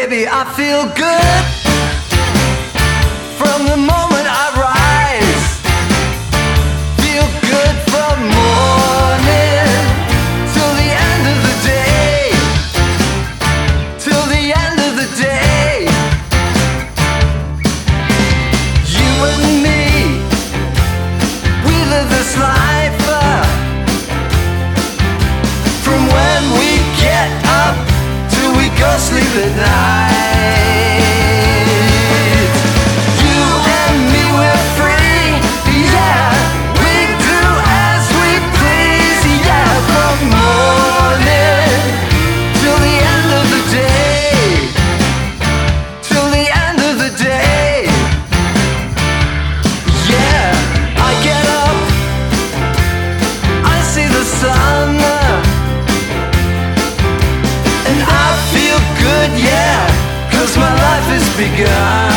baby, I feel good from the moment I rise. Feel good from morning till the end of the day. Till the end of the day. You and me, we live this life from when we get up till we go sleep at night. You and me, we're free, yeah. We do as we please, yeah. From morning till the end of the day. Till the end of the day. Yeah, I get up, I see the sun, and I feel good, yeah, 'cause my life has begun.